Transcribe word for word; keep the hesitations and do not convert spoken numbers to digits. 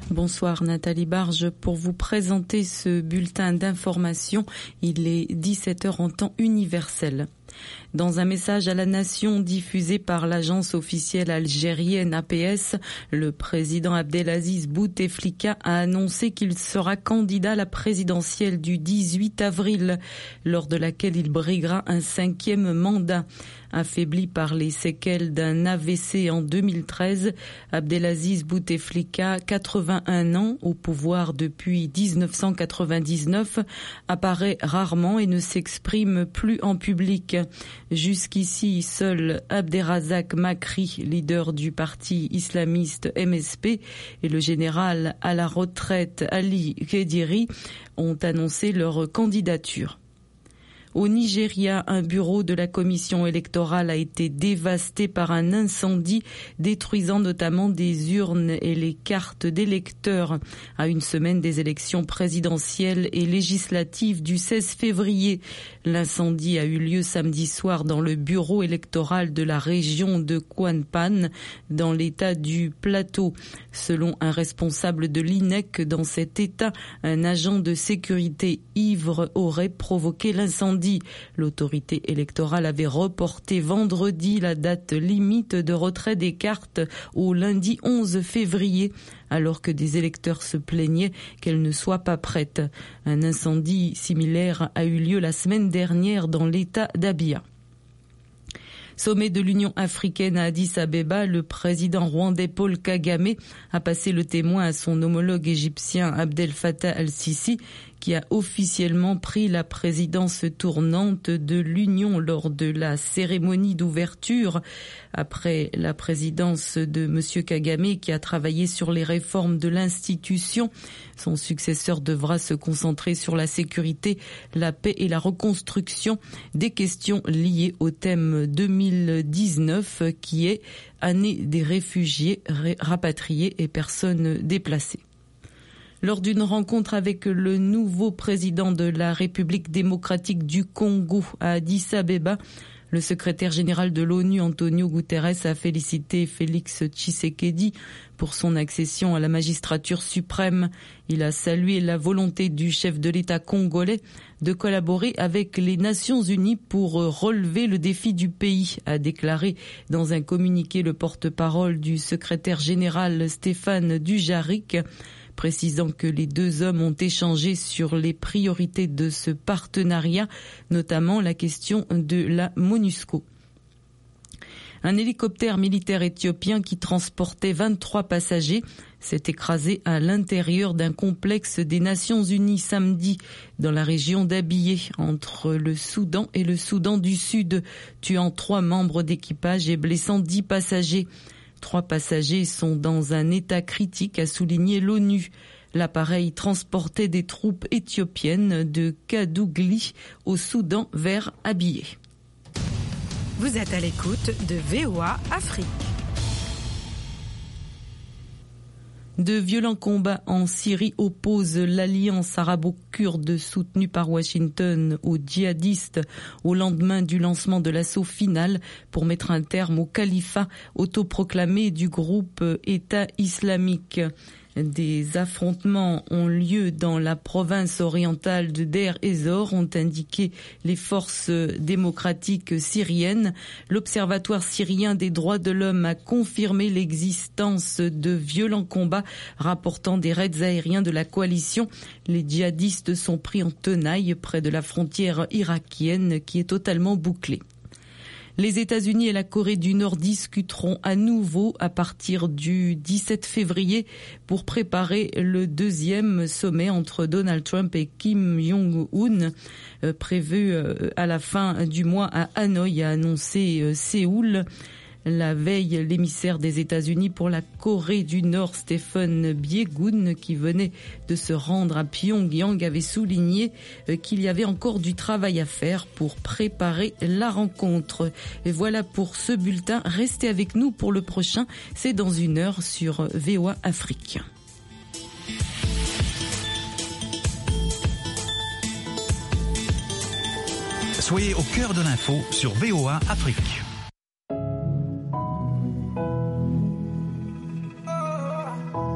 Bonsoir Nathalie Barge pour vous présenter ce bulletin d'information. Il est dix-sept heures en temps universel. Dans un message à la nation diffusé par l'agence officielle algérienne A P S, le président Abdelaziz Bouteflika a annoncé qu'il sera candidat à la présidentielle du dix-huit avril, lors de laquelle il briguera un cinquième mandat. Affaibli par les séquelles d'un A V C en deux mille treize, Abdelaziz Bouteflika, quatre-vingt-un ans, au pouvoir depuis dix-neuf cent quatre-vingt-dix-neuf, apparaît rarement et ne s'exprime plus en public. Jusqu'ici, seul Abderrazak Makri, leader du parti islamiste M S P, et le général à la retraite Ali Khediri ont annoncé leur candidature. Au Nigeria, un bureau de la commission électorale a été dévasté par un incendie, détruisant notamment des urnes et les cartes d'électeurs. À une semaine des élections présidentielles et législatives du seize février, l'incendie a eu lieu samedi soir dans le bureau électoral de la région de Kwanpan, dans l'état du Plateau. Selon un responsable de l'I N E C, dans cet état, un agent de sécurité ivre aurait provoqué l'incendie. L'autorité électorale avait reporté vendredi la date limite de retrait des cartes au lundi onze février, alors que des électeurs se plaignaient qu'elles ne soient pas prêtes. Un incendie similaire a eu lieu la semaine dernière dans l'état d'Abia. Sommet de l'Union africaine à Addis Abeba, le président rwandais Paul Kagame a passé le témoin à son homologue égyptien Abdel Fattah al-Sisi, qui a officiellement pris la présidence tournante de l'Union lors de la cérémonie d'ouverture. Après la présidence de M. Kagame, qui a travaillé sur les réformes de l'institution, son successeur devra se concentrer sur la sécurité, la paix et la reconstruction, des questions liées au thème deux mille dix-neuf qui est année des réfugiés, rapatriés et personnes déplacées. Lors d'une rencontre avec le nouveau président de la République démocratique du Congo à Addis Abeba, le secrétaire général de l'ONU, Antonio Guterres, a félicité Félix Tshisekedi pour son accession à la magistrature suprême. Il a salué la volonté du chef de l'État congolais de collaborer avec les Nations Unies pour relever le défi du pays, a déclaré dans un communiqué le porte-parole du secrétaire général Stéphane Dujarric, précisant que les deux hommes ont échangé sur les priorités de ce partenariat, notamment la question de la MONUSCO. Un hélicoptère militaire éthiopien qui transportait vingt-trois passagers s'est écrasé à l'intérieur d'un complexe des Nations Unies samedi dans la région d'Abyei, entre le Soudan et le Soudan du Sud, tuant trois membres d'équipage et blessant dix passagers. Trois passagers sont dans un état critique, a souligné l'ONU. L'appareil transportait des troupes éthiopiennes de Kadougli au Soudan vers Abyei. Vous êtes à l'écoute de V O A Afrique. De violents combats en Syrie opposent l'alliance arabo-kurde soutenue par Washington aux djihadistes au lendemain du lancement de l'assaut final pour mettre un terme au califat autoproclamé du groupe État islamique. Des affrontements ont lieu dans la province orientale de Deir ez-Zor, ont indiqué les forces démocratiques syriennes. L'Observatoire syrien des droits de l'homme a confirmé l'existence de violents combats, rapportant des raids aériens de la coalition. Les djihadistes sont pris en tenaille près de la frontière irakienne qui est totalement bouclée. Les États-Unis et la Corée du Nord discuteront à nouveau à partir du dix-sept février pour préparer le deuxième sommet entre Donald Trump et Kim Jong-un, euh, prévu euh, à la fin du mois à Hanoï, a annoncé euh, Séoul. La veille, l'émissaire des États-Unis pour la Corée du Nord, Stephen Biegun, qui venait de se rendre à Pyongyang, avait souligné qu'il y avait encore du travail à faire pour préparer la rencontre. Et voilà pour ce bulletin. Restez avec nous pour le prochain. C'est dans une heure sur V O A Afrique. Soyez au cœur de l'info sur V O A Afrique.